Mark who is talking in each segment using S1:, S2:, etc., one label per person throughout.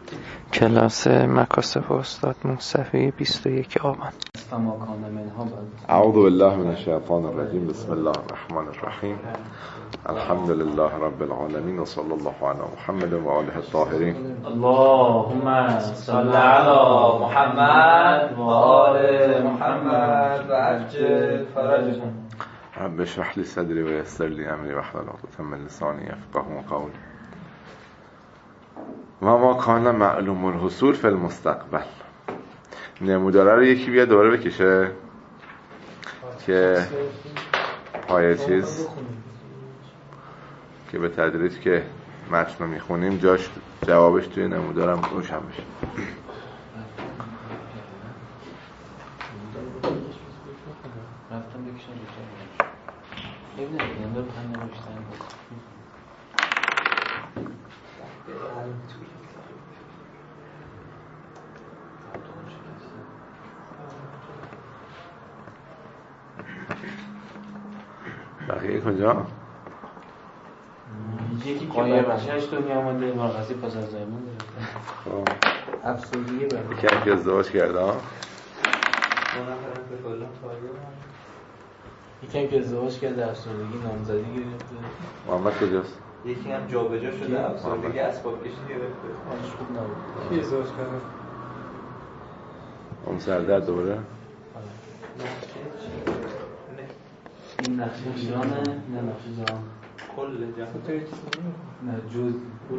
S1: کلاس مکاسب استاد صفحه 21 آبان.
S2: اعوذ بالله من الشیطان الرجیم. بسم الله الرحمن الرحیم. الحمد لله رب العالمین و صلی الله علی محمد و آله الطاهرین.
S3: اللهم صل علی محمد و آل محمد و عجل فرجهم.
S2: رب اشرح لی صدری و یسر لی امری واحلل عقدة من لسانی یفقهوا قولی. و ما کان معلوم الحصول فی المستقبل. نموداره رو یکی بیاد دوباره بکشه که پای چیز که به تدریج که متن رو میخونیم جوابش توی نمودارم روشن بشه. بقیه کجا؟
S3: یکی که بچهش دنیا آمده مرخصی پس از زایمون داره افسردگی برده
S2: یکی هم که ازدواج کرده ها؟
S3: یکی هم که ازدواج کرده افسردگی نامزدی گرفته.
S2: محمد کجاست؟
S4: یکی هم جا به جا شده افسردگی اسباب کشی گرفته.
S3: حالش خوب نبود.
S4: کی ازدواج کرده؟
S2: اون سردرد دوباره؟
S3: این نقشه ایرانه نه نقشه جهان
S4: کل جهان
S3: نه جز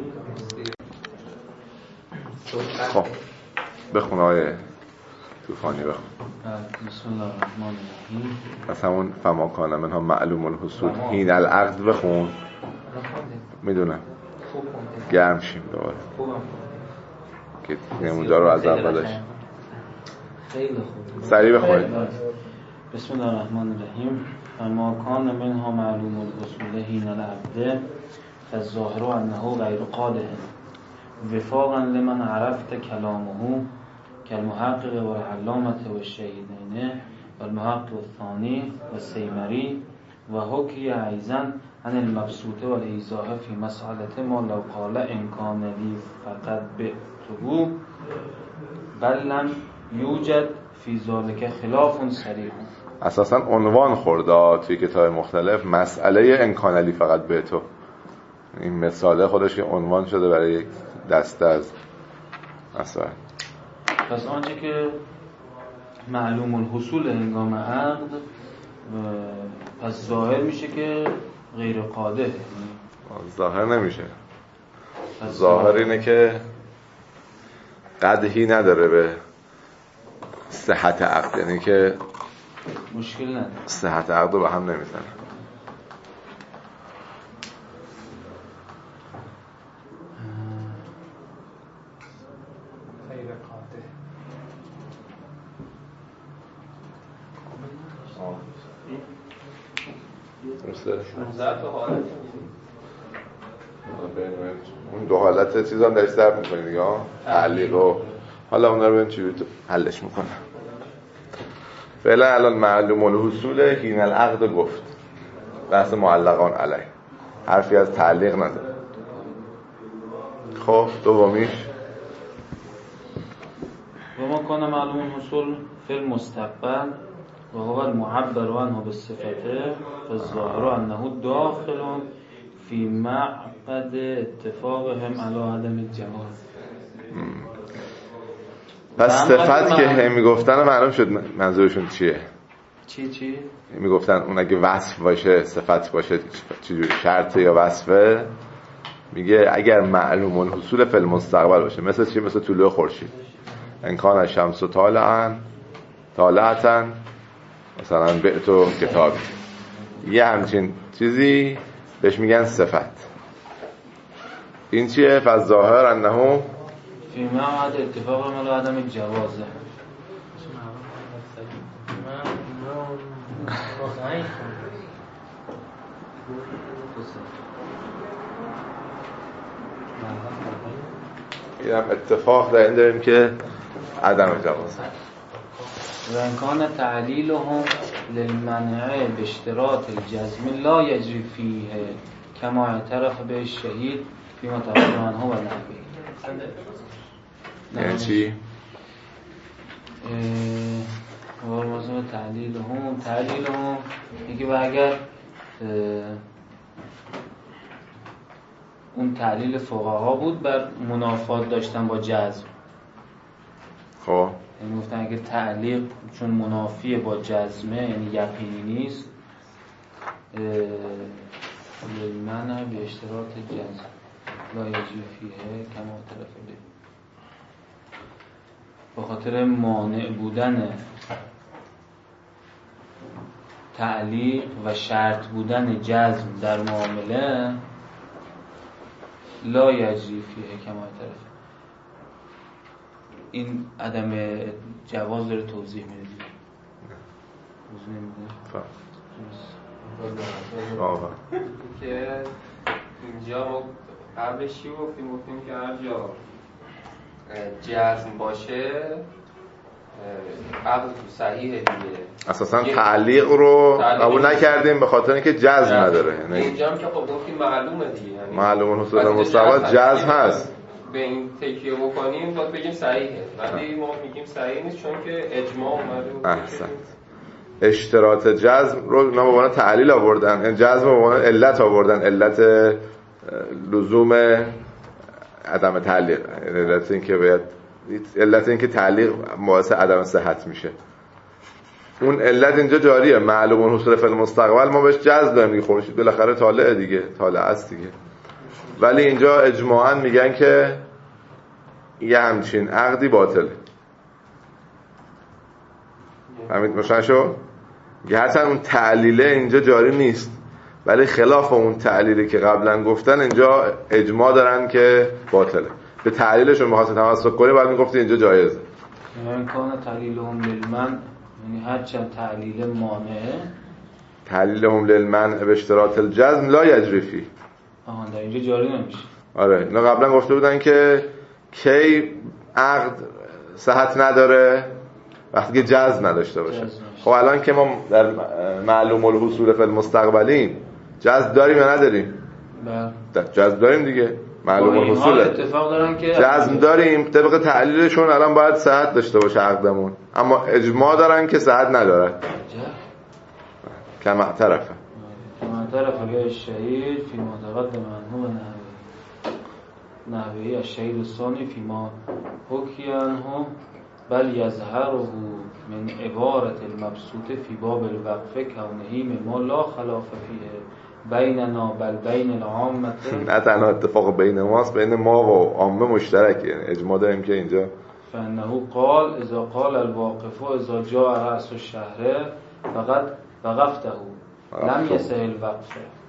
S2: خب بخون آیه طوفانی بخون.
S3: بسم الله الرحمن الرحیم.
S2: پس همون فما کان منها معلوم الحصول حین العقد بخون. میدونم گرم شیم دوباره که نمودار رو از اولش
S3: خیلی خوب
S2: سریع بخونید.
S3: بسم الله الرحمن الرحیم. فما کان منها معلوم الحصول حین العقد فالظاهر انه غیر قاده وفاقا لمن عرفت کلامه كالمحقق والعلامة والشهيدين والمحقق الثاني والسيمري وحكي أيضا عن المبسوط والإيضاح في مسألة ما لو قال إن كان لي فقد بعته بل لم يوجد في ذلك خلاف صريح.
S2: اساسا عنوان خورده توی کتاب مختلف مسئله امکان علی فقط به تو. این مثاله خودش که عنوان شده برای یک دسته از مسائل.
S3: پس آنچه که معلوم الحصول هنگام عقد پس ظاهر میشه که غیر قاده.
S2: ظاهر نمیشه. ظاهر اینه که قدحی نداره به صحت عقد، یعنی که
S3: مشکل نداره،
S2: صحت عقد رو به هم نمیزنه. اون دو حالت چیز هم داشت ضرب میکنی دیگه ها، تعلیق و حالا اونا رو ببین چجوری حلش میکنه. فعلا الان معلوم الحصول حین العقد گفت، بحث معلقان علیه، حرفی از تعلیق نداره. خب دومیش
S3: و ما کان معلوم الحصول فی المستقبل و هو المعبر عنه بالصفته فالظاهر انه داخل فی معقد اتفاقهم علی عدم الجواز.
S2: پس صفت که هم میگفتن معلوم شد منظورشون چیه.
S3: چی؟
S2: میگفتن اون اگه وصف باشه صفت باشه چجوری، شرطه یا وصفه. میگه اگر معلوم الحصول فی المستقبل باشه مثل چی؟ مثل طلوع خورشید. ان کان الشمس طالعة مثلا بعت و کتاب، یه همچین چیزی بهش میگن صفت. این چیه؟ فالظاهر انه
S3: فی معقد اتفاق علی عدم الجواز.
S2: این هم اتفاق در این داریم که عدم جواز.
S3: و امکان تعلیلهم للمنع باشتراط الجزم لا یجری فیه کما اعترف به شهید فیما تقدم عنه و نحوه.
S2: یعنی چی؟
S3: مثلا تعلیل هم میگه و اگر اون تعلیل فقها بود بر منافات داشتن با جزم.
S2: خب
S3: یعنی گفتن اگه تعلیق چون منافی با جزمه یعنی یقینی نیست للمنع به اشتراط جزم لا یجری فیه کما طرف به به خاطر مانع بودن تعلیق و شرط بودن جزم در معامله لا یجری فیه کما طرف این عدم جواز داره توضیح میده دیگه. توضیح نمیده.
S5: که اینجا ما قبلش چی گفتیم که هر جا جزم باشه عقد صحیحه دیگه.
S2: اساسا تعلیق رو قبول نکردیم به خاطر اینکه جزم نداره. یعنی
S5: اینجا هم که خب گفتیم معلومه دیگه، یعنی
S2: معلومه حصول مستقبل جزم هست.
S5: به این تکیه بکنیم باید بگیم صحیحه، ولی ما میگیم صحیح نیست چون که اجماع اومده.
S2: احسنت. اشتراط جزم رو اینا به عنوان تعلیل آوردن، این جزم به عنوان علت آوردن، علت لزوم عدم تعلیق، علت این که تعلیق باعث عدم صحت میشه. اون علت اینجا جاریه، معلوم الحصول فی المستقبل ما بهش جزم داریم دیگه، خورشید بالاخره طالعه دیگه، طالع است دیگه. ولی اینجا اجماعاً میگن که یه همچین عقدی باطله. فهمید مشان شو؟ یه حتما اون تعلیله اینجا جاری نیست، ولی خلاف اون تعلیلی که قبلا گفتن اینجا اجماع دارن که باطله. به تعلیلشون می‌خواست تمسک کنی بعد میگفتی اینجا جایزه.
S3: یعنی کان تعلیلهم للمنع، یعنی هر چند تعلیل مانعه
S2: تعلیلهم للمنع به اشتراط الجزم لا یجری فیه.
S3: در اینجا جاری نمیشه.
S2: آره اینا قبلا گفته بودن که کی عقد صحت نداره وقتی که جزم نداشته باشه. خب الان که ما در معلوم الحصول فی المستقبلین جزم داریم یا نداریم؟ بله جزم داریم دیگه، معلوم الحصول
S3: اتفاق دارن که
S2: جزم داریم، طبق تعلیلشون الان باید صحت داشته باشه عقدمون، اما اجماع دارن که صحت نداره. کما طرفه
S3: به الشهید فی ما تقدم عنه و نحوه الشهید الثانی فی ما حکی عنه بل یظهره من عبارت المبسوط فی باب الوقف کونه مما لا خلاف فیه بیننا بل بین العامه.
S2: نه تنها اتفاق بین ماست، بین ما و عامه مشترکه، یعنی اجماع داریم که اینجا
S3: فانه قال اذا قال الواقف اذا جاء رأس الشهر فقط وقفته لم يصح الوقف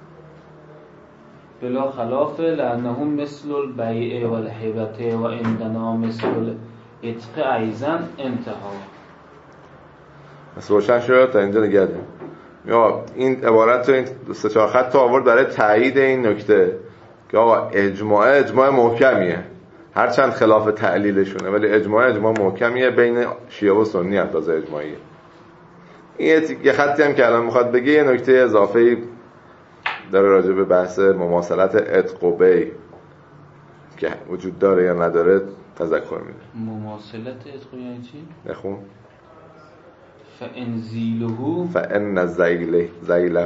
S3: بلا خلاف لانه مثل البيع والهبه وعندنا مثل العتق ايضا انتهى.
S2: بس روشن شد تا اینجا نگه داریم. یا این عبارت رو این سه چهار خط تا آورد برای تایید این نکته که آقا اجماع محکمیه، هرچند خلاف تعلیلشونه ولی اجماع محکمیه، بین شیعه و سنی هم تازه اجماعیه. این یه خطی هم که الان میخواد بگه یه نکته اضافه‌ای داره راجع به بحث مماثلت عتق و بیع که وجود داره یا نداره تذکر میده.
S3: مماثلت عتق یعنی چی؟
S2: نخون
S3: فان زیله
S2: فان زیله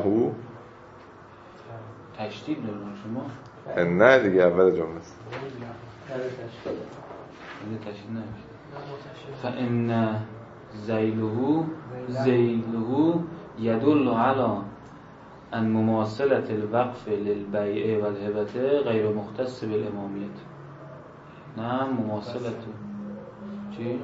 S3: تشدید دارون شما؟
S2: نه دیگه اول جمله است.
S3: تشدید نمیشه. فان زیله یدل علی ان مماثلت الوقف للبیع والهبه غیر مختص بالامامیت. نه مماثلت چی؟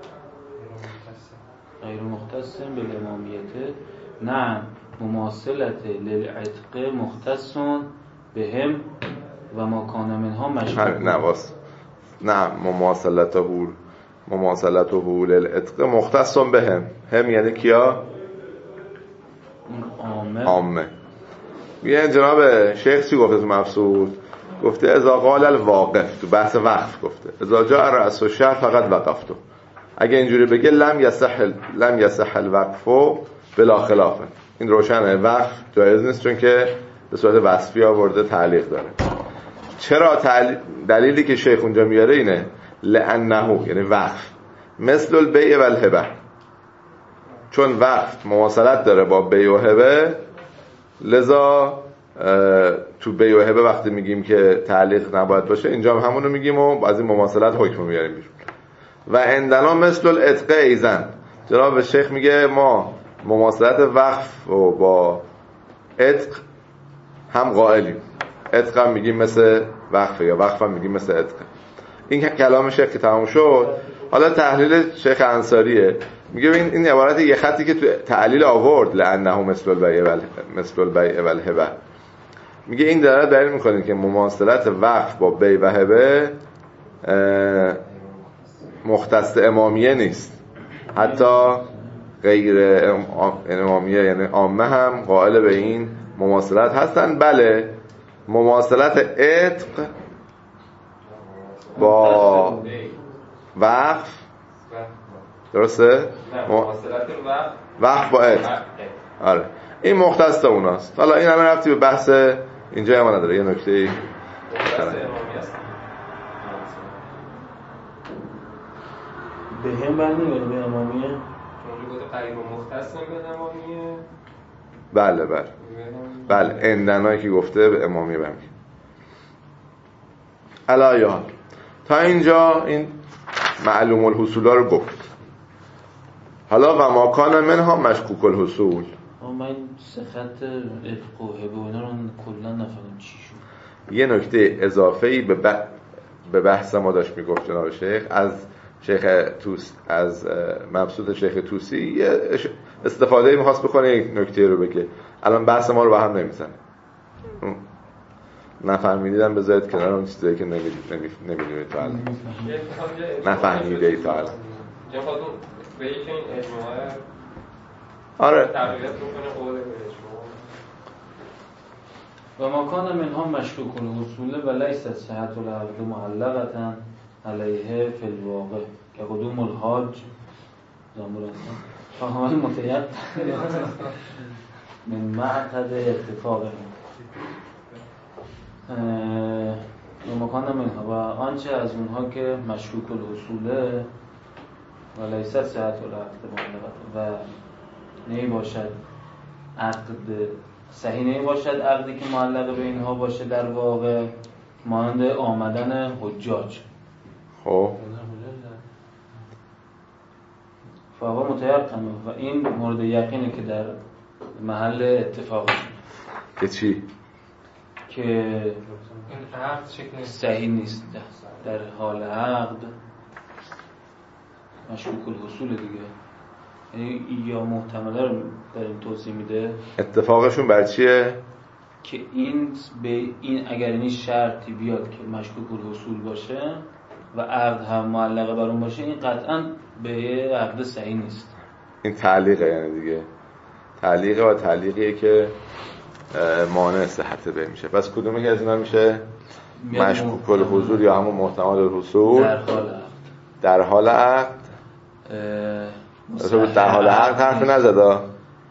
S3: غیر مختص بالامامیت. نه مماثلت للعتق مختص بهم و ما کان منها مشروع.
S2: نه مماثلته للعتق مختص بهم. هم یعنی کیا؟ عامه. میگه جناب شیخ چی گفته تو مبسوط؟ گفته اذا قال الواقف، تو بحث وقف گفته اذا جاء رأس الشهر فقط وقفتو. اگه اینجوری بگه لم یصح الوقف بلا خلاف، این روشنه وقف جایز نیست چون که به صورت وصفی آورده تعلیق داره. چرا دلیلی که شیخ اونجا میاره اینه لانه یعنی وقف مثل البیع و الهبه، چون وقف مماثلت داره با بیع و هبه، لذا تو بیع و هبه وقتی میگیم که تعلیق نباید باشه، اینجا هم همونو میگیم و از این مماثلت حکم میاریم بیرون. و عندنا مثل الاتقاء ایزن، جناب شیخ میگه ما مماثلت وقف و با اتق هم قائلیم. اتق هم میگیم مثل وقف، یا وقف هم میگیم مثل اتق. این کلام شیخ که تمام شد، حالا تحلیل شیخ انصاریه. میگه این عبارت یه خطی که تو تعلیل آورد لانه مثل البیع و الهبه، میگه این داره دلیل میکنه که مماثلت وقف با بیع و هبه مختص امامیه نیست، حتی غیر امامیه یعنی عامه هم قائل به این مماثلت هستن. بله، مماثلت عتق با وقف، درسته؟
S5: مماثلت
S2: وقف با عتق، آره این مختص اوناست. حالا این همه رفتی به بحث اینجا هم نداره. یه نکته
S3: به هم برمیگرده به امامیه،
S5: چون گفته قریب و مختص به امامیه.
S2: بله اندنایی که گفته به امامیه برمیگرده. علایه تا اینجا این معلوم الحصول ها رو گفت. حالا و ما کان منها مشکوک الحصول.
S3: من سه خط اتق و هبه و اینا رو کلا نفهمیدم چی شد.
S2: یه نکته اضافه‌ای به بحث ما داشت میگفت جناب شیخ از مبسوط شیخ طوسی یه استفاده می‌خواست بکنه، یک نکته رو بگه. الان بحث ما رو به هم نمیزنه. نفهمیدم بذارید کنار اون چیزایی که نمیدونید تا الان. نفهمیدید تا الان.
S5: جا خودم به یک این اجماعه
S2: آره
S5: تغییرات میکنه قول به اجماع.
S3: و مکان منها مشکوک الحصول و لیست صحت العقد معلقة علیه فی الواقع که قدوم الحاج زامور هستن فهمال متیقن من معقد اتفاق و مکان منها و آنچه از اونها که مشکوک الحصوله و لیست صحت العقد معلقة و نمی باشد عقد صحیح نمی باشد عقدی که معلق به اینها باشه در واقع، مانند آمدن حجاج.
S2: خب
S3: فهو متیقن و این مورد یقینه که در محل اتفاق
S2: که چی؟
S3: که
S5: این عقد شکل
S3: صحیح نیست در حال عقد مشکوک الحصول دیگه، یعنی یا محتمله رو داریم توضیح میده.
S2: اتفاقشون بر چیه؟
S3: که این اگر این شرطی بیاد که مشکوک الحصول باشه و عقد هم معلقه بر اون باشه، این قطعا به یه عقد صحیح نیست.
S2: این تعلیقه، یعنی دیگه تعلیقه و تعلیقیه که مانع صحت به میشه. پس کدومی که از اینا میشه مشکوک الحصول یا همون محتمل الحصول در حال عقد؟ در حال عقد حرفی نزده.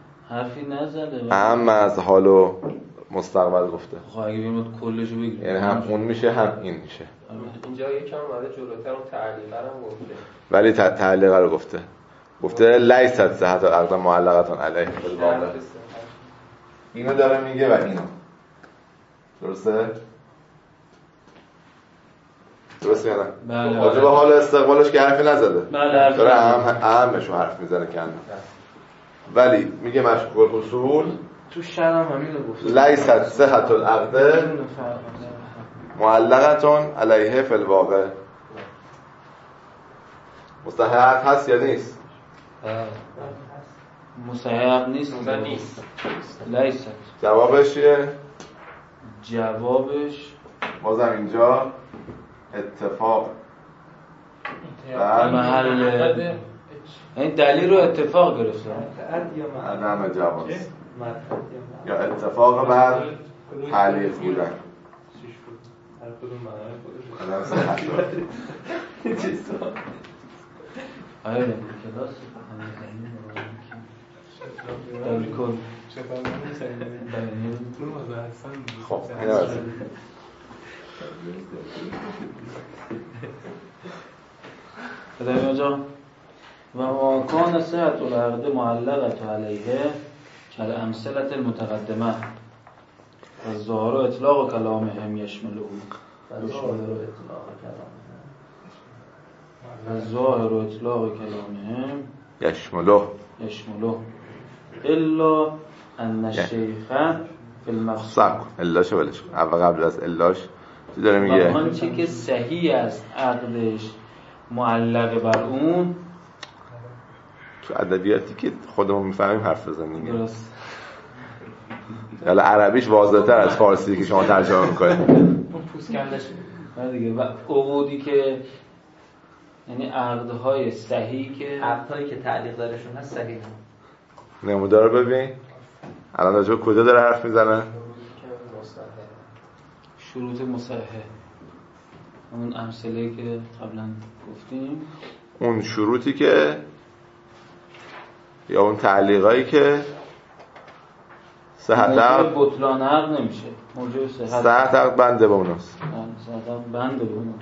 S2: هم از حال و مستقبل گفته.
S3: خب اگه بیم کلشو بگیریم
S2: یعنی هم اون میشه هم این میشه.
S5: اینجا یکم اومده جلوتر اون تعلیقه رو گفته،
S2: ولی تعلیقه رو گفته لیست صحت العقد معلقه علیه الواقع. اینو داره میگه و اینو. درسته یا نه؟
S3: بله.
S2: راجع به حال استقبالش که حرفی نزده.
S3: بله.
S2: داره اهمشو حرف میزنه که ولی میگه مشکوک الحصول
S3: تو شرم همین رو گفته
S2: لیست صحت العقد معلقه علیه فی الواقع. مستحق هست یا نیست؟
S3: مستحق نیست. لیست.
S2: جوابش چیه؟
S3: جوابش
S2: بازم اینجا اتفاق
S3: در محل این دلیل رو اتفاق گرفته.
S2: عدم جواز یا اتفاق بر تعلیق بودن.
S3: آیا کلاس دلیکون
S2: خب این
S3: بدهیم اینجا و واکان صحت العقد معلقت علیه کل امثلت المتقدمه و ظاهر و اطلاق کلامهم یشمله و ظاهر و اطلاق کلامهم یشمله الا ان الشیخ فی المقصود
S2: صح الاشو ولش اول قبل از الاش چی داره میگه؟
S3: و آنچه که صحیح است عقدش معلق بر اون
S2: تو ادبیاتی که خودمون میفهمیم حرف بزنیم.
S3: درست.
S2: حالا عربیش واضح‌تر از فارسی که شما ترجمه می‌کنید.
S3: اون پوست کندش دیگه و عقودی که یعنی عقدهای صحیح که
S4: عقدهایی که تعلیق دارشون هست صحیح.
S2: نمودار رو ببین. الان راجع به کجا داره حرف میزنه؟
S3: شروط مصحح. اون امثله که قبلا گفتیم.
S2: اون شروطی که یا اون تعلیقایی که صحت عقد
S3: بطلان عقد نمیشه. موجب
S2: صحت عقد بنده به اوناست.
S3: صحت عقد بنده به اوناست.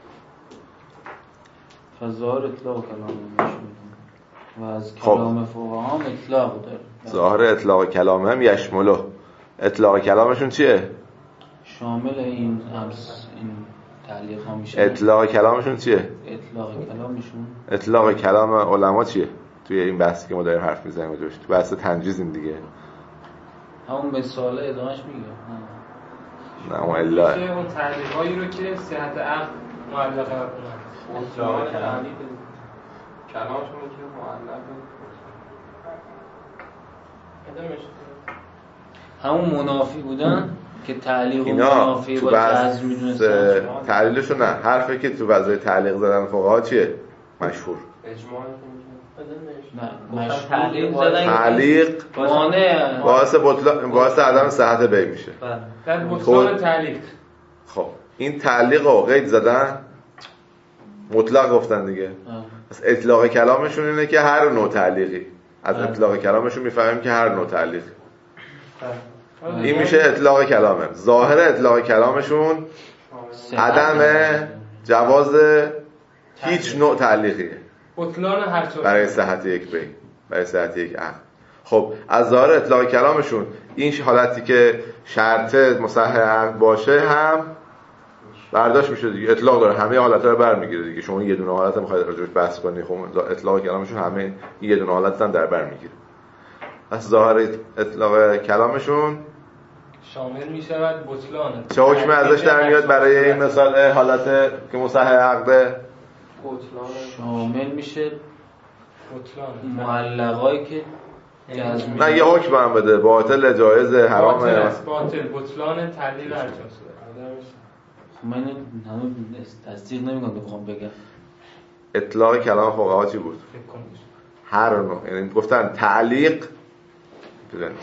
S3: فظاهر اطلاق کلام نمیشه. و از کلام فقها هم اطلاق داره.
S2: ظاهر اطلاق کلام هم یشمله. اطلاق کلامشون چیه؟
S3: شامل این تعلیق ها میشه.
S2: اطلاق کلامشون چیه؟ اطلاق کلام علما چیه؟ توی این بحثی که ما داریم حرف میزنیم روش. تو بحث تنجیزیم دیگه.
S3: همون مثال ادامهش میگه.
S2: نه اون الا
S5: اون تعلیقایی رو که صحت عقد معلقه کنن. اطلاق کلامشون که معلقه
S3: همون منافی بودن که تعلیق و منافی با جزم میدونستن.
S2: تعلیلشون نه حرفی که تو وضعیت تعلیق زدن فقها چیه؟ مشهور
S5: اجماع
S3: تعلیق زدن
S2: تعلیق
S3: مانع
S2: باعث عدم صحت بی میشه.
S5: در بطلان تعلیق.
S2: خب این تعلیق رو قید زدن مطلق گفتن دیگه. پس اطلاق کلامشون اینه که هر نوع تعلیقی از اطلاق کلامشون میفهمیم که هر نوع تعلیق این میشه اطلاق کلامه. ظاهر اطلاق کلامشون عدم جواز هیچ نوع تعلیقیه
S5: بطلان هر چیز
S2: برای صحت یک بی، برای صحت یک عقد. خب از ظاهر اطلاق کلامشون این حالتی که شرط مصحح عقد باشه هم برداشت میشه دیگه. اطلاق داره همه حالت‌ها رو برمیگیره دیگه. شما یه دونه حالت می‌خواید راجعش بحث کنی، خب اطلاق کلامشون همه یه دونه حالت هم در بر میگیره. از ظاهر اطلاق کلامشون
S5: شامل میشود بطلان.
S2: چه حکمی ازش در میاد برای این مثال حالت که مصحح عقده؟
S3: شامل میشه
S5: بطلان
S3: معلقایی که
S2: نه یه حکم هم بده باطل جایز حرامه
S5: باطل بطلان تعلیل هر چیز.
S3: من هنوز تصدیق نمی‌کنم بخوام بگم
S2: اطلاق کلام فقها چی بود؟ هر نوع، یعنی گفتن تعلیق بزنید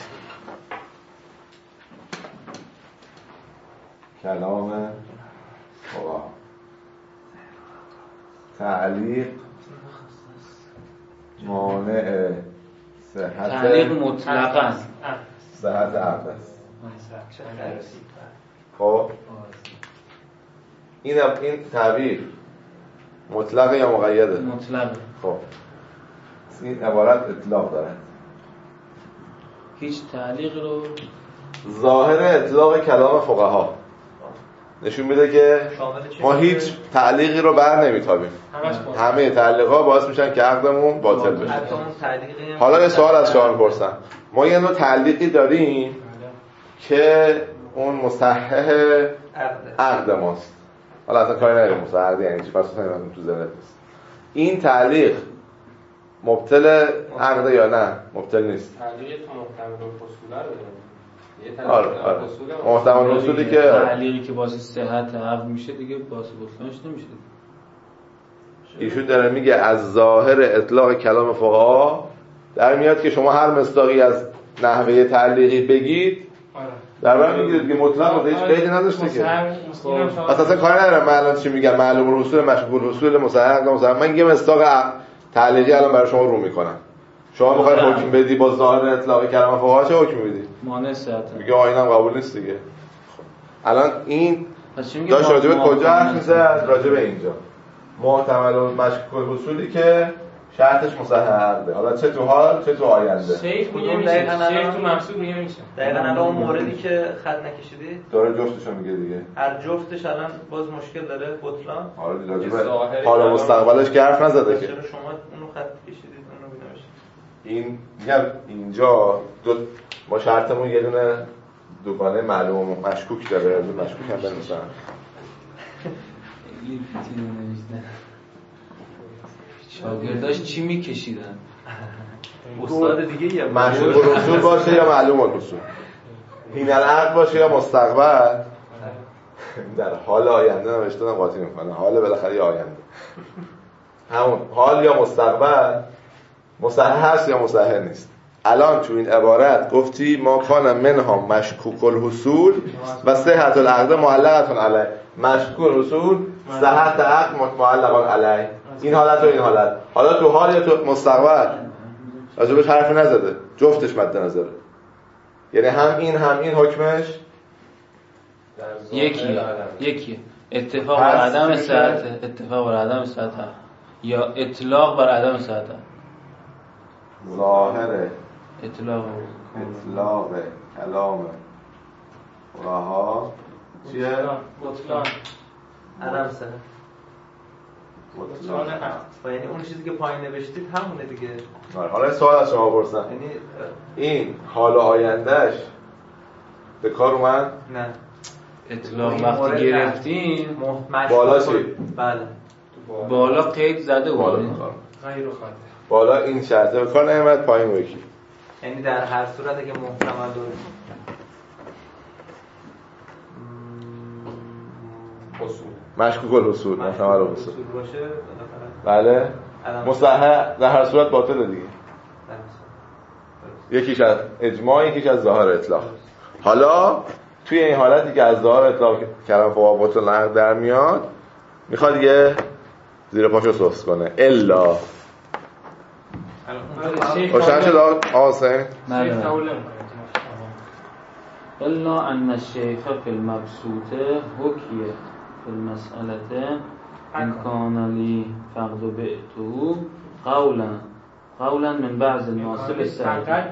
S2: کلام فقها تعلیق مانع صحت
S3: تعلیق مطلقاً
S2: صحت عقد است. خب این تعبیر مطلق یا مقیده؟
S3: مطلق.
S2: خب این عبارت اطلاق داره.
S3: هیچ تعلیق رو
S2: ظاهر اطلاق کلام فقها نشون میده که ما هیچ تعلیقی رو بر نمیتابیم. همه تعلیق‌ها باعث میشن که عقدمون باطل بشه. حالا یه سوال از شما می‌پرسم. ما یه نوع تعلیقی داریم که اون مصحح عقد ماست. حالا اصلا کاری نداریم مصحح عقد یعنی چی، پس نمیدونم تو ذهنت نیست. این تعلیق مبطل عقد یا نه؟ مبطل نیست.
S5: تعلیق تو محتمل الفصول رو داریم.
S2: آره محتمل رسولی که
S3: تعلیقی که باعث صحت عقد میشه دیگه باعث بطلانش نمیشه.
S2: ایشون داره میگه از ظاهر اطلاق کلام فقها در میاد که شما هر مصداقی از نحوه تعلیقی بگید در بر میگیرید که مطلق هیچ قیدی نداشته که. پس اصلا کاری ندارم من الان چی میگم معلوم الرسول مشغول رسول مصحح من یه مصداق تعلیقی الان برای شما رو میکنم. شما میخواید حکم بدی با ظاهر اطلاق کلام فقها چه حکم میدی؟
S3: مانع صحت.
S2: میگه اینم قبول نیست دیگه. الان این داشت راجع به کجا حرف میزد؟ راجع به اینجا. محتمل و مشکوک الحصولی که شرطش مصحح عقده، حالا چه تو حال چه تو آینده.
S5: شیخ میگه میشه، شیخ تو مقصود میگه میشه.
S4: دقیقاً الان اون موردی که خط نکشیدید
S2: داره جفتشو میگه دیگه.
S4: هر جفتش الان باز مشکل داره بطلان.
S2: حالا حالا مستقبلش که حرف نزده که.
S4: چرا شما اونو خط کشیدید اونو بنویسید؟
S2: این میگم اینجا ما شرطمون یه دونه دوگانه معلوم و مشکوک داره، از مشکوک هم بنویسن.
S3: شاگرداش چی میکشیدن؟
S4: استاد دیگه یه
S2: مشکوک الرسول باشه یا معلوم الرسول، این العقد باشه یا مستقبل. در حال آینده نوشتم قاطی میکنه، حال بالاخره یا آینده، همون حال یا مستقبل مصحح هست یا مصحح نیست. الان تو این عبارت گفتی ما کان منها مشکوک الحصول و صحت العقد معلقه علیه. مشکوک الحصول صحت عقد معلق علیه، این حالت و این حالت. حالا تو حال یا تو مستقبل راجبش حرفی نزده، جفتش مد نظره. یعنی هم این حکمش
S3: یکی اتفاق بر عدم صحت، اتفاق بر عدم صحت یا اطلاق بر عدم صحت.
S2: ظاهره
S3: اطلاق
S2: کلام فقها چیه؟
S5: بطلان
S4: عدم صحت.
S5: بطلان عقد.
S4: یعنی اون چیزی که پایین نوشتید همونه دیگه.
S2: حالا سوال از شما پرسم،
S4: یعنی
S2: این حال آیندهش به کار اومد؟
S4: نه
S3: اطلاق وقتی گرفتیم
S2: بالا چی؟
S4: بله
S3: بالا قید زده
S2: بالا
S3: بود.
S5: غیر خاطر.
S2: بالا این شرطه به کار نمیاد، پایین یکی.
S4: یعنی در هر صورت اگه محتمل
S2: مشکوک الحصول محتمل الحصول
S4: باشه
S2: بله مصحح در هر صورت باطله دیگه. یکیش از اجماع، یکیش از ظاهر اطلاق. حالا توی این حالتی که از ظاهر اطلاق کلام فقها باطل نقد در میاد، میخواد یه زیر پاشو سوس کنه. الا روشن شد آقا حسین؟
S3: الا ان الشیخ فی المبسوط حکی فی المسئله ان کان لی فقد بعته قولا من بعض الناس بالصحت،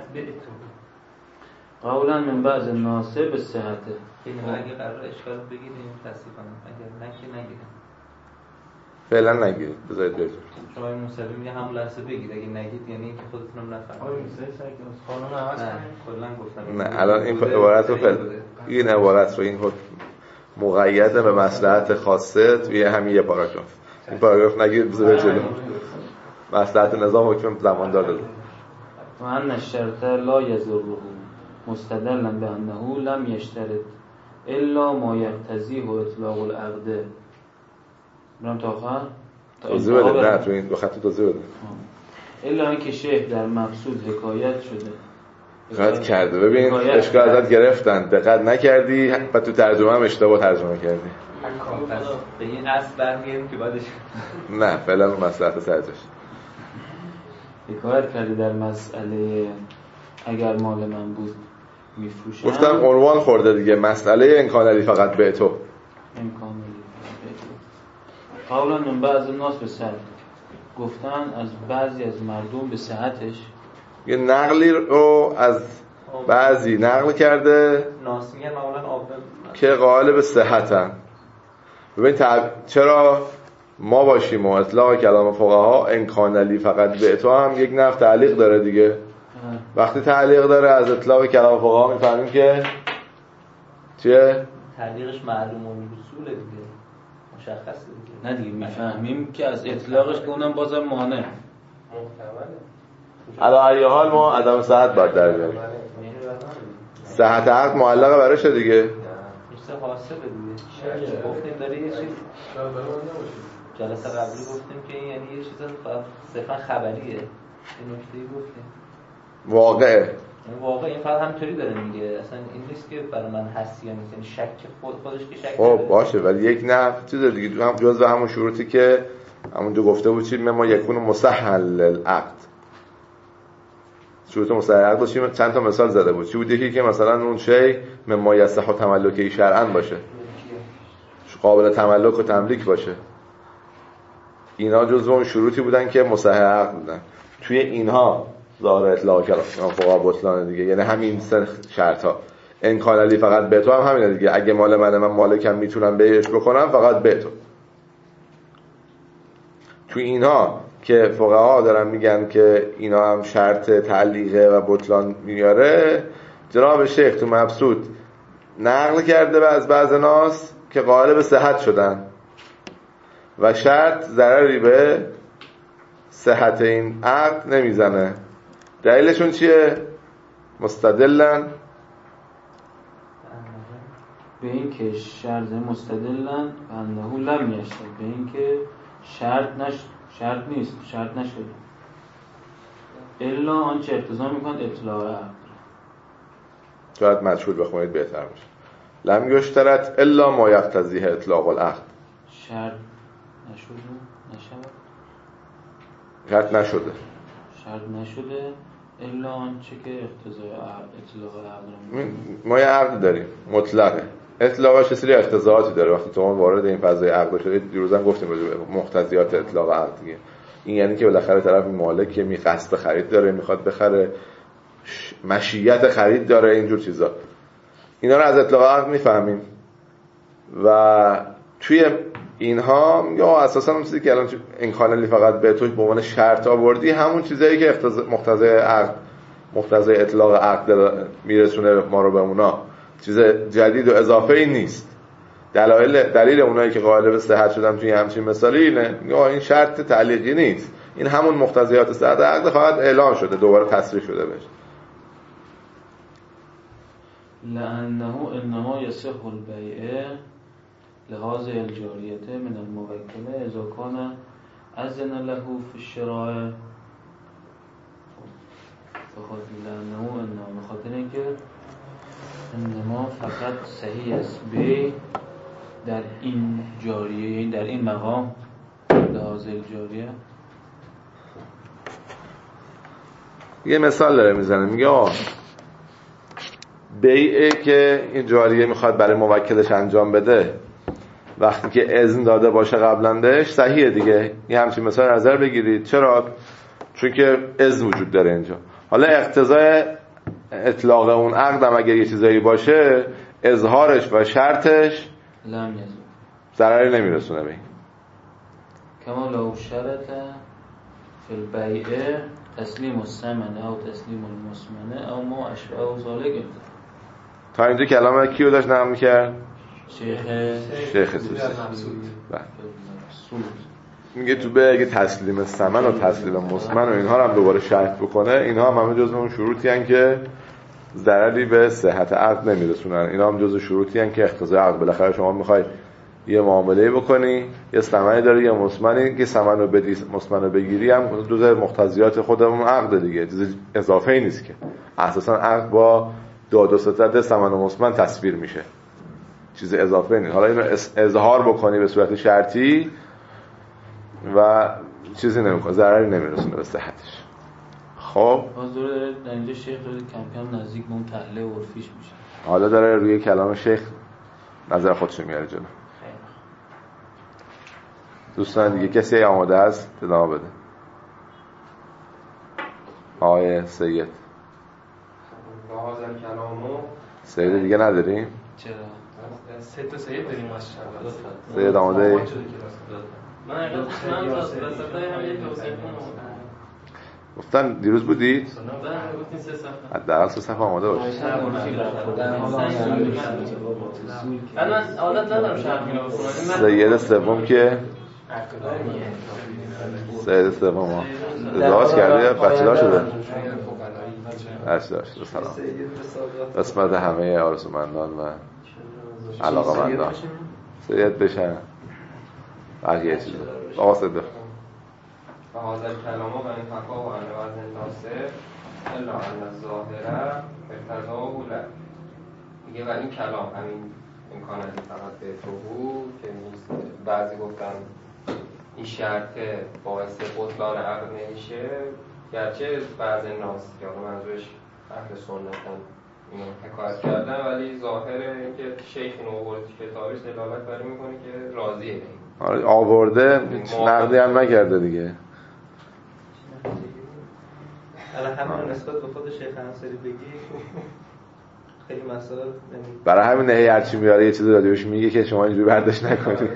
S3: قولا من بعض الناس بالصحت.
S4: اگه قرار اشکال بگیریم تصدیقاً، اگر نگیریم
S2: فعلا نگیرید، بذارید بگید.
S4: شما این موسوی میگه همون لحظه بگید، اگه نگید یعنی اینکه خودتونم نفهمید. کلا گفتم
S2: نه الان این عبارت رو این عبارت رو این مقید به مصلحت خاصه توی همین یه پاراگراف. این پاراگراف نگیرید، بذارید جلو. مصلحت نظام حکم زمان داده.
S3: و ان الشرط لا یضره مستدلا بانه لم یشترط الا ما یقتضیه اطلاق العقد. برام تا آخر
S2: توضیح بده. نه تو این دو خط توضیح بده.
S3: الا اینکه شیخ در مقصود حکایت شده
S2: دقت کرده. ببین اشکال ازت گرفتن، دقت نکردی و تو ترجمه هم اشتباه ترجمه کردی.
S4: به این اصل برمیگردیم که بعدش
S2: نه فعلا اون مصلحت سرجش
S3: حکایت کردی در مسئله اگر مال من بود میفروشم.
S2: گفتم عنوان خورده دیگه، مسئله امکان علی فقط به تو
S3: امکان علی قولا من بعض الناس به صحت، گفتن از بعضی از مردم به صحتش.
S2: یه نقلی رو از بعضی نقل کرده
S4: ناس میگن معمولا آب
S2: که قائل به صحتن. ببین چرا ما باشیم و اطلاق کلام فقها امکان علی فقط به تو هم یک نفع تعلیق داره دیگه. وقتی تعلیق داره از اطلاق کلام فقها میفهمیم که چیه؟
S4: تعلیقش معلوم الرسول دیگه، مشخصه دیگه.
S3: نه دیگه میفهمیم که از اطلاقش که اونم بازم مانع
S5: محتمله.
S2: علی ای حال ما عدم صحت باید در بیاریم. صحت عقد معلقه برش دیگه.
S4: میشه حاصله دیگه. گفتیم داره یه چیز جلسه قبلی گفتیم که این یعنی یه چیز صرفا خبریه. این نکته گفتیم
S2: واقعه.
S4: این واقع این فقط همینطوری داره میگه، اصلا این نیست که برای من هستی یا نیست، یعنی شک خودش که شک
S2: خب باشه، ولی یک نفع چیز دیگه هم جزء همون شروطی که همونجا گفته بود چی ما یکون مسهل للعقد. شروط مسهل عقد داشتیم، چند تا مثال زده بود. چی بود؟ یکی که مثلا اون شی مما یصح تملکی شرعاً باشه، قابل تملک و تملیک باشه. اینا جزو اون شروطی بودن که مصحح عقد بودن. توی اینها ظاهر اطلاق کلام فقها بطلان دیگه، یعنی همین سه شرط ها. ان کان لی فقط به تو هم همینه دیگه، اگه مال من مالکم میتونم بهش بکنم فقط به تو. توی اینها که فقها دارن میگن که اینا هم شرط تعلیقه و بطلان میاره، جناب شیخ تو مبسوط نقل کرده از بعض ناس که قائل به صحت شدن و شرط ضرری به صحت این عقد نمیزنه. دلیلشون چیه؟ مستدلن
S3: به این که شرط مستدلن انه لم یشتد، به این که شرط نیست، شرط نشده الا آنچه اقتضا میکند اطلاق عقد.
S2: شاید مجهول بخونید بهتر باشه. لم یشترط الا ما یقتضیه اطلاق العقد.
S3: شرط نشده شرط نشده الا آنچه که اقتضای اطلاق عقد.
S2: ما یه عقد داریم مطلقه، اطلاقش سری اقتضاعاتی داره. وقتی تو وارد این فضای عقد شده، دیروزم گفتیم مقتضیات اطلاق عقد دیگه، این یعنی که بالاخره طرف مالک که قصد خرید داره، میخواد بخره، مشیت خرید داره، اینجور چیزا. اینا رو از اطلاق عقد میفهمیم و توی اینها یا اساسا اون چیزی که الان این کانالی فقط به تو به عنوان شرط آوردی، همون چیزایی که مقتضای اطلاق عقد میرسونه ما رو به اونا، چیز جدید و اضافه ای نیست. دلیل اونایی که قائل به صحت شدن توی همچین مثالی اینه، یا این شرط تعلیقی نیست، این همون مقتضیات صحت عقد فقط اعلان شده، دوباره تصریح شده بهش.
S3: لأنه انما يصح البيع لهذه الجارية من الموكله اذا كان اذن له في الشراء. لأنه انما بخاطر اینکه انما فقط صحیح است بیع در این جاریه، یعنی در این مقام لهذه الجاریه.
S2: یه مثال داره میزنه، میگه بیعه که این جاریه میخواد برای موکلش انجام بده، وقتی که اذن داده باشه قبلندش صحیحه دیگه. یه همچین مثال نظر بگیرید. چرا؟ چون که اذن وجود داره اینجا. حالا اقتضای اطلاق اون عقدم اگر یه چیزایی باشه، اظهارش و شرطش ضرری نمیرسونه به این.
S3: کما لو شرط فی البیع تسلیم الثمن او تسلیم المثمن او ما اشبه ذلك.
S2: تا اینجا کلام کیو داشت نقل می‌کرد؟ شیخ سوسی. میگه تو به اگه تسلیم ثمن و تسلیم مثمن و اینها رو هم دوباره شرط بکنه، اینها هم همه جزء اون شروطی هستن که ضرری به صحت عقد نمیرسونن. اینا هم جزء شروطی هستن که اقتضای عقد. بالاخره شما میخوای یه معامله بکنی، یه ثمنی داره، یه مثمنی که ثمن رو بدی مثمن رو بگیری، هم جزء مقتضیات خودمون عقد دیگه، چیز اضافه ای نیست که. اساسا عقد با داد و ستد ثمن و مثمن تصویر میشه، چیز اضافه نیست. حالا اینو اظهار بکنی به صورت شرطی و چیزی نمیکنه، ضرری نمیرسونه به صحتش. خب
S3: باز داره در اینجا شیخ داره کم کم نزدیک به اون تحلیل عرفیش میشه.
S2: حالا داره روی کلام شیخ نظر خودش میاره جلو. دوستان دیگه کسی آماده است ادامه بده؟ آقای سید.
S5: لحاظ کلامو
S2: سید دیگه نداریم؟
S3: چرا؟
S5: سه تا سید داریم ماشاءالله.
S2: سید آماده؟
S5: من اگه وسطای هم یه توصیف کنم.
S2: گفتن دیروز بودید؟
S5: نه گفتین 3 صفحه.
S2: حداقل 3 صفحه آماده باشه.
S5: من عادت ندارم شرح می‌کنم.
S2: سید سوم که سید سوم ها ازدواج کرده بچه‌دار شده؟ بچه‌دار شده. سلام. قسمت همه آرزومندان و علاقه‌مندان سید بشن. بقیه چیزا آقا سید
S5: فهذا الكلام و این فقه و انواع الناصر الا ان الظاهره اقتضاه له. میگه و این کلام همین امکاناتی فقط به تو بود که بعضی گفتن این شرط باعث بطلان عقد نمیشه، گرچه بعض ناس یا منظورش اهل سنتن اینو حکایت کردن، ولی ظاهر اینکه شیخ اینو آورد کتابش دلالت بر این میکنه که راضیه به این.
S2: آورده نقدی هم نکرده دیگه.
S4: الان همین نسبت به خود شیخ انصاری بگی خیلی مسائل
S2: برای همین هی هرچی میاره یه چیزی راجبش میگه که شما اینجوری برداشت نکنید.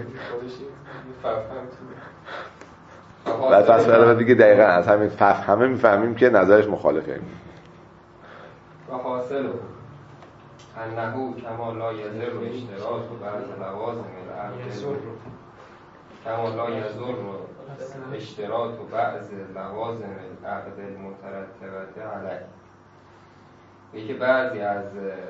S2: بعد پس برای دیگه دقیقاً از همین همه میفهمیم که نظرش مخالفه.
S5: و حاصل انهو کما لا یضر اشتراط و بعض لوازم العقد کما لا یضر اشتراط و بعض لوازم العقد المترتبه علیه. یکی بعضی از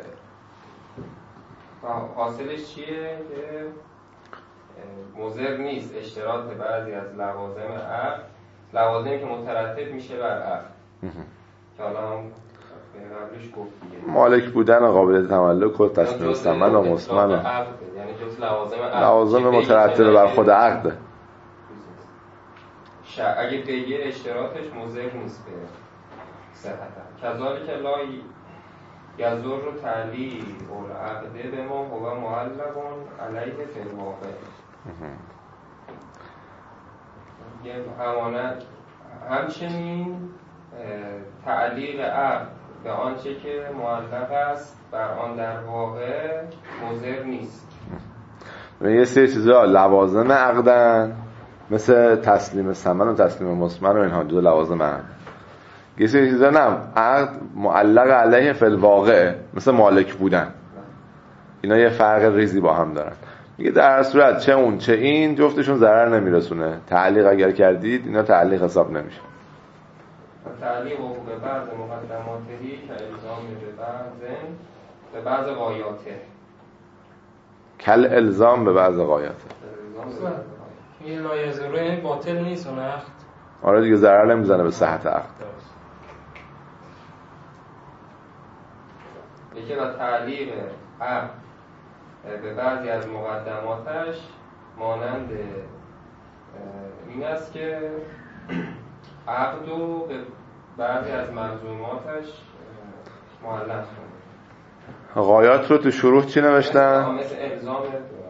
S5: حاصلش چیه که مضر نیست اشتراط بعضی از لوازم عقد، لوازمی که مترتب میشه بر عقد که حالا هم قبلش گفت دیگه،
S2: مالک بودن و قابلیت تملک و تصمیم ثمن و مسمن،
S5: یعنی جز
S2: لوازم مترتب بر خود عقد.
S5: اگه بگه اشتراطش مضر نیست به صحت. کذالک لا یضر تعلیق العقد به ما هو معلق علیه فی الواقع. همچنین تعلیق عقد به آنچه که معلق است بر آن در واقع مضر نیست.
S2: یه سری چیزا لوازم عقدن، مثل تسلیم ثمن و تسلیم مسمن و اینها دو لوازم عقد. یه سری چیزا نه، عقد معلق علیه فی الواقع، مثل مالک بودن. اینا یه فرق ریزی با هم دارن. میگه در هر صورت چه اون چه این جفتشون ضرر نمیرسونه. تعلیق اگر کردید اینا تعلیق حساب نمیشه.
S5: تعلیق به بعض مقدماتی که الزام به بعض غایاته،
S2: کل الزام به بعض غایاته.
S6: این لایزه این باطل نیست اون عقد.
S2: آره دیگه، ضرر نمیزنه به صحت عقد.
S5: یکی و تعلیق عقد به بعضی از مقدماتش مانند این است که عقد رو به بعضی از ملزوماتش معلق کنه.
S2: غایات رو تو شروع چی نوشتن؟
S5: مثل الزام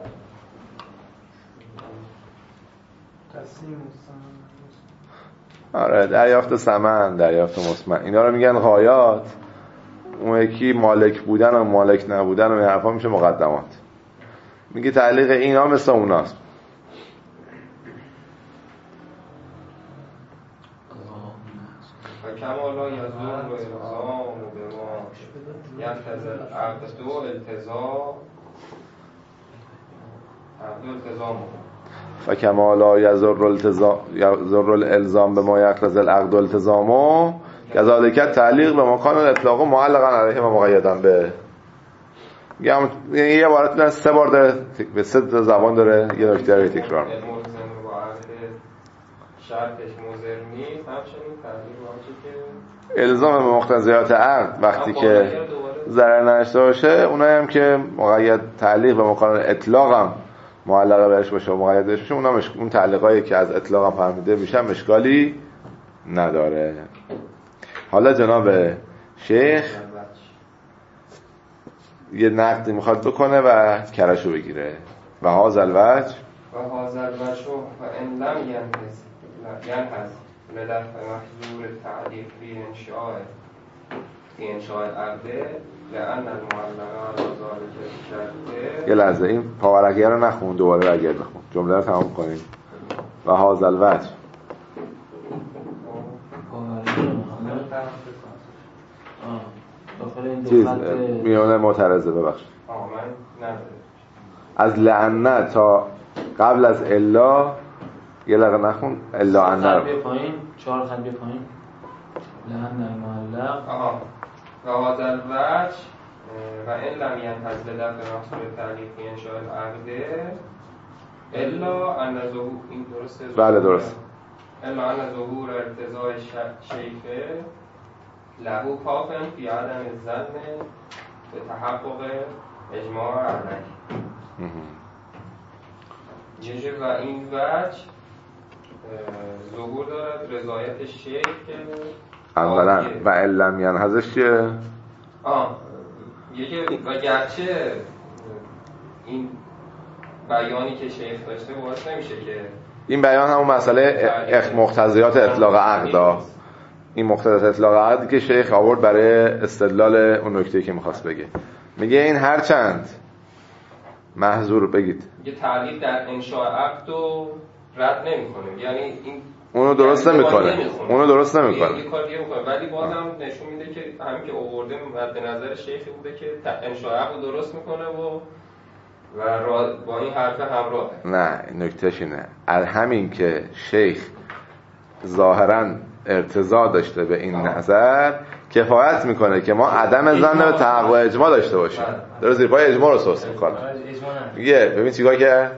S2: آره، دریافت ثمن، دریافت مسمن، اینا رو میگن غایات. اون یکی مالک بودن و مالک نبودن و این حرفا میشه مقدمات. میگه تعلیق اینا مثل اوناست.
S5: و کما لا یضر و الزام به ما یقتضی العقد و التزام
S2: فکما لا یضر الالزام به ما یقتضی العقد و التزام کذالک تعلیق به مکان الاطلاق معلقا علیه و مقیدا به. میگم یه عبارت نه، سه بار داره، به سه زبان داره یه نکته رو تکرار می‌کنه.
S5: شرطش مضر نیست، همچنین تعلیق آنچه که
S2: الزام به مقتضیات عقد وقتی که ضرر نداشته باشه، اونایی هم که مقید تعلیق به مکان اطلاق هم معلقه بهش باشه و مقید بشه، اون تعلیقایی که از اطلاق هم فهمیده میشن اشکالی نداره. حالا جناب شیخ یه نقدی میخواد بکنه و کرشو بگیره. و هذا الوجه
S5: و ان لم ینحز لدفع محظور تعلیق فی انشاء العقد لأن المعلقه على ذلك الشرط.
S2: یه لحظه این پاورقیه رو نخون، دوباره برگرد بخون، جمله رو تمام کنیم. و هذا الوجه چیز میونه معترضه، ببخش از لعنه تا قبل از الا یه لقه نخون، الا انه
S3: پایین 4 خط پایین لعنه معلق.
S5: و هذا الوجه و ان لم ینحز لدفع محصول تعلیق فی انشاء العقد الا ان ظهور، این درسته؟
S2: بله درست.
S5: الا ان ظهور ارتضاء شیخ له کافن فی عدم الظن به تحقق اجماع علیه. یه و این وجه ظهور دارد رضایت شیخ که
S2: اولا و علم ینحزش چیه؟
S5: یکی و گرچه این بیانی که شیخ داشته باعث نمیشه که
S2: این بیان همون مسئله مقتضیات اطلاق عقد، این مقتضیات اطلاق عقدی که شیخ آورد برای استدلال اون نکته‌ای که می‌خواست بگه. میگه این هرچند محظور بگید
S5: یه تعلیق در انشاء عقد رو رد نمی‌کنه، یعنی این
S2: اونو درست نمی‌کنه، اونو درست نمی‌کنه،
S5: یه کار دیگه می‌کنه، ولی بازم نشون میده که همین که آورده مد نظر شیخ بوده که انشاء عقد رو درست می‌کنه و با این حرف همراه.
S2: نه نکتهش اینه، همین که شیخ ظاهراً ارتضا داشته به این نظر کفایت میکنه که ما عدم ظن به تحقق اجماع داشته باشیم. داره زیر پای اجماع رو سوس میکنه. میگه ببین چیکار کرد،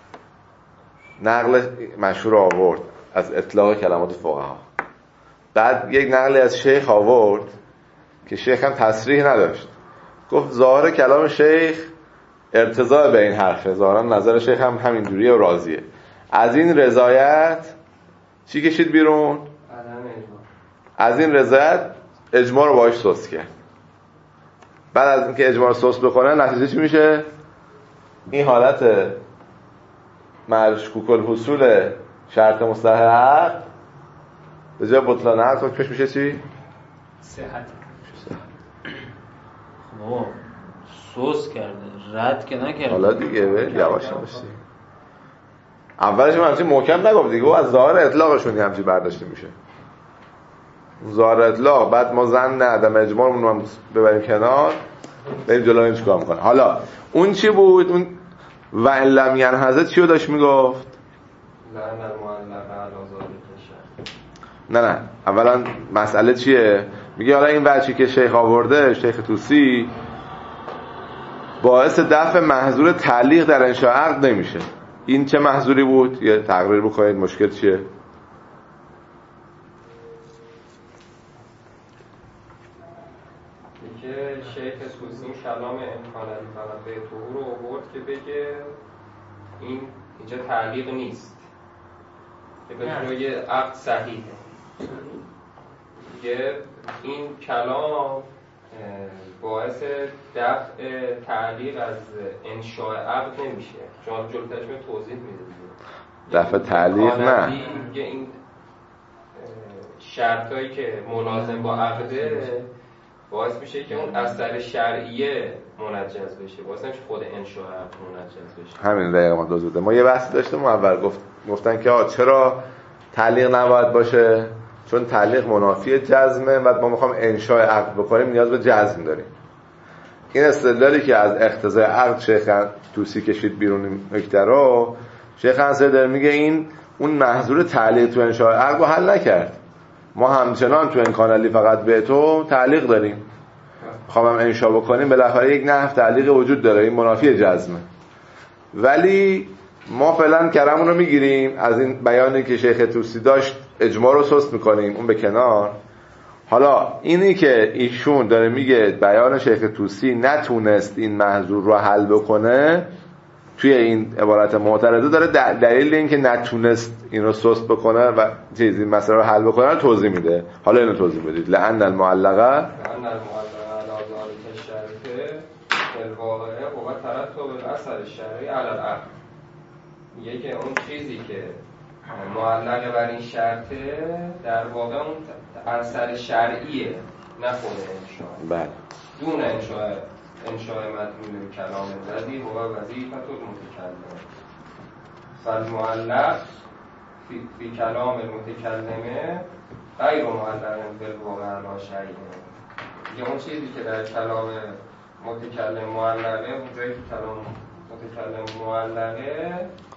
S2: نقل مشهور آورد از اطلاق کلمات فقها، بعد یک نقلی از شیخ آورد که شیخ هم تصریح نداشت، گفت ظاهر کلام شیخ ارتضا به این حرفه، ظاهرا نظر شیخ هم همین جوریه و راضیه. از این رضایت چی کشید بیرون؟ از این رضایت اجماع رو باهاش سوس کرد. بعد از اینکه اجماع رو سوس بکنه نتیجه چی میشه؟ این حالت مشکوک الحصول شرط مصطلح عقد به جای بطلان عقد حکمش میشه چی؟
S3: صحت. خب سوس کرده، رد که نکرده.
S2: حالا دیگه یواش باشی. اولش هم همچین محکم نگفت دیگه، از ظاهر اطلاقشون همچین برداشته میشه. ظاهر اطلاق، بعد ما ظن عدم اجماعمون رو ببریم کنار، بریم جلو این چیکار میکنه. حالا اون چی بود؟ اون و ان لم ینحض چی رو داشت میگفت؟ نه اولا مسئله چیه؟ میگه حالا این وجهی که شیخ آورده، شیخ طوسی، باعث دفع محظور تعلیق در انشاء عقد نمیشه. این چه محظوری بود؟ یه تقریر بکنید مشکل چیه؟
S5: که شیخ طوسی کلام امکان فقط به طهور رو آورد که بگه این اینجا تعلیق نیست، که بگه یه عقد صحیحه. یه این کلام باعث دفع تعلیق از انشاء عقد نمیشه، چون جلوترش می توضیح میده
S2: دفع تعلیق نه،
S5: میگه این شرطایی که ملازم با عقده باعث میشه که اون اثر شرعیه منجز بشه، باعث نمیشه خود انشاء عقد منجز بشه.
S2: همین دقیقا ما دوز بوده. ما یه بحث داشتیم اول گفتن که چرا تعلیق نباید باشه؟ چون تعلیق منافی جزمه و ما میخوام انشاء عقد بکنیم نیاز به جزم داریم. این استدلالی که از اقتضای عقد شیخ طوسی کشید بیرون نکته رو، شیخ انصاری داره میگه این اون محظور تعلیق تو انشاء عقد رو حل نکرد. ما همچنان تو امکان علی فقط به تو تعلیق داریم، میخوام انشاء بکنیم بالاخره یک نحو تعلیق وجود داره، این منافی جزمه. ولی ما فعلا کرمون رو میگیریم از این بیانی که شیخ طوسی داشت، اجماع رو سست میکنیم، اون به کنار. حالا اینی که ایشون داره میگه بیان شیخ طوسی نتونست این محظور رو حل بکنه، توی این عبارت معترضه داره دلیل این که نتونست این رو سست بکنه و این مسئله رو حل بکنه رو توضیح میده. حالا اینو توضیح بدید. لأن المعلقه
S5: علی ذالک الشرط الواقع هو ترتب الاثر الشرعی علی العقد. میگه که اون چیزی که معلق بر این شرطه در واقع اون اثر شرعیه، نه خود انشاء.
S2: بله.
S5: دون انشاء مدلول کلام الذی هو وظیفة المتکلم. فالمعلق فی کلام المتکلم غیر معلق بالواقع علی شیء. یه اون چیزی که در کلام متکلم معلقه، اونجایی که کلام متکلم معلقه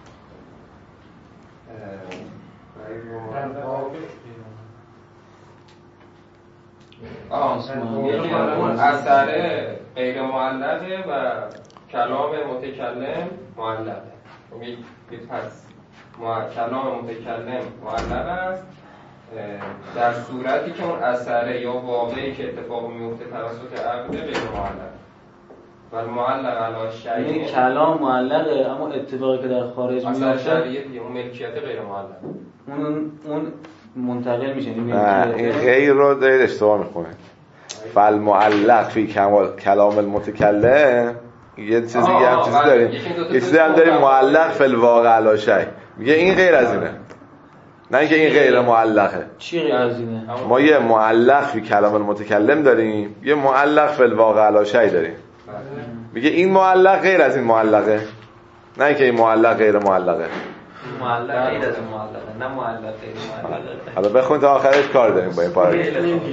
S5: اون اثر غیر معلقه و کلام متکلم معلقه. پس کلام متکلم معلق است در صورتی که اون اثر یا واقعی که اتفاق میفته توسط عقد غیر معلق و معلق علی شیء.
S3: این کلام معلقه اما اتفاقی که در خارج میفته
S5: اثر شرعیه دیگه، اون ملکیت غیر معلق،
S3: اون منتقل میشه.
S2: این غیر رو دارید اشتباه میکنه. فالمعلق فی کلام المتکلم یه چیز دیگه هم چیزی داریم، یه چیزی هم داریم معلق فی الواقع علی شیء. میگه این غیر از اینه، نه اینکه این غیر معلقه.
S3: چی غیر از اینه؟
S2: ما یه معلق فی کلام المتکلم داریم، یه معلق فی الواقع علی شیء داریم. میگه این معلق غیر از این معلقه، نه اینکه این معلق غیر معلقه.
S4: معلق غیر از معلقه، نه معلق غیر معلقه.
S2: حالا بخون تا آخرش کار داریم با این پاراگراف.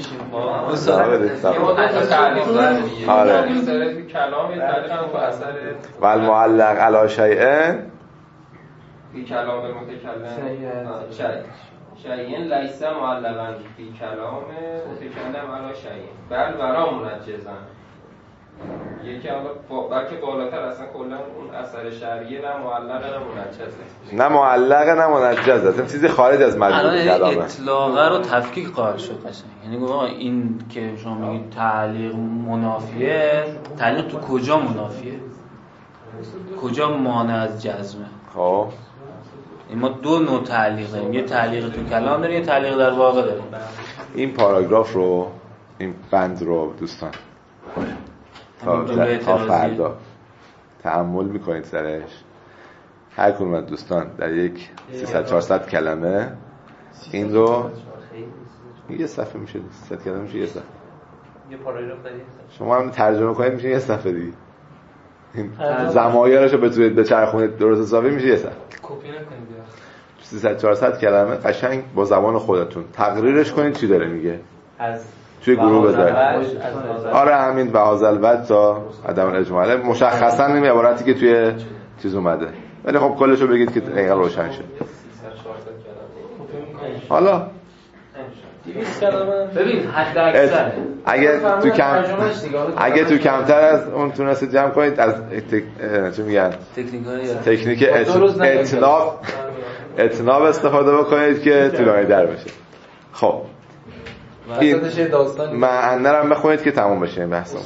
S5: آره. این کلام تعلیق هم با اثر
S2: و المعلق علی شیء
S5: فی کلام المتکلم شیء لیس معلقا فی کلام متکلم علی شیء بل ورا منجزا. یکی بلکه بالاتر اصلا کلا اون اثر شرعیه نه معلقه نه منجزه،
S2: نه معلقه نه منجزه، اصلا چیزی خارج از مجموع کلامه.
S3: اطلاقه رو تفکیک قائل شد قشنگ. یعنی گفت این که شما میگید تعلیق منافیه، تعلیق تو کجا منافیه؟ کجا مانع از جزمه؟
S2: خب
S3: ما دو نوع تعلیق داریم، یه تعلیق تو کلام داریم، یه تعلیق در واقع داریم.
S2: این پاراگراف رو، این بند رو دوستان تا فردا تأمل میکنید سرش. هر کدوم از دوستان در یک 300-400 کلمه این رو، یه صفحه میشه، 300 کلمه میشه یه صفحه،
S4: یه پاراگراف دارید
S2: شما هم ترجمه کنید میشه یه صفحه دیگه. این زمایرش رو بتونید بچرخونید درست حسابی میشه یه صفحه.
S6: کپی نکنید
S2: 300-400 کلمه قشنگ با زبان خودتون تقریرش کنید چی داره میگه،
S4: از
S2: توی گروه بذارید. آره همین بهاز البت تا عدم الاجماله مشخصا این عبارتی که توی چیز اومده، ولی خب کلشو بگید که دقیقا روشن شد. حالا
S6: 200 کلمه
S3: ببین حد اکثر
S2: اگه تو کمتر از اون تونستید جمع کنید از چی میگن تکنیک اتناب استفاده بکنید که طولانی در بشه. خب این معنی رو بخونید که تموم بشه این بحث.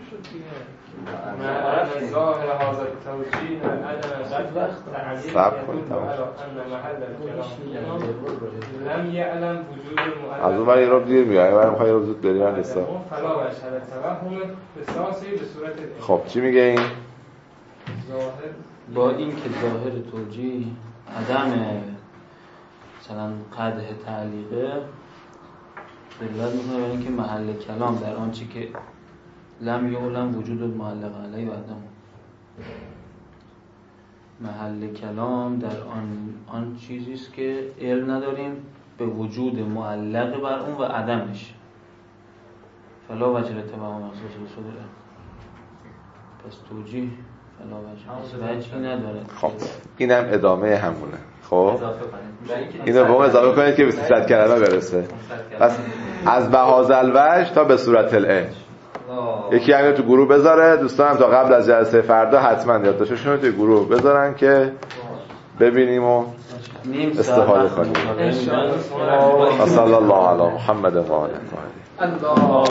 S2: از اون برای یه رو دیر میگه، برای میخوایی رو زود بریم لسا. خب چی میگه این؟
S3: با این که ظاهر توجیه عدم مثلا قدح تعلیقه دلالت میکنه بر اینکه محل کلام در آنچه که لم یعلم وجود المعلق علیه و عدم، محل کلام در آن چیزی است که علم نداریم به وجود معلق بر اون و عدمش، فلا وجه لتبع مخصوص صدره. پس توجیه فلا وجهی نداره.
S2: خب اینم ادامه همونه. خب اینو به اون اضافه کنید که به 300 کلمه برسه. پس از بهاز الوجه تا به صورت العین. یکی همین تو گروه بذاره، دوستانم تا قبل از جلسه فردا حتما یادداشتشون رو توی گروه بذارن که ببینیم و استفاده کنیم. صلی الله علی محمد و آله.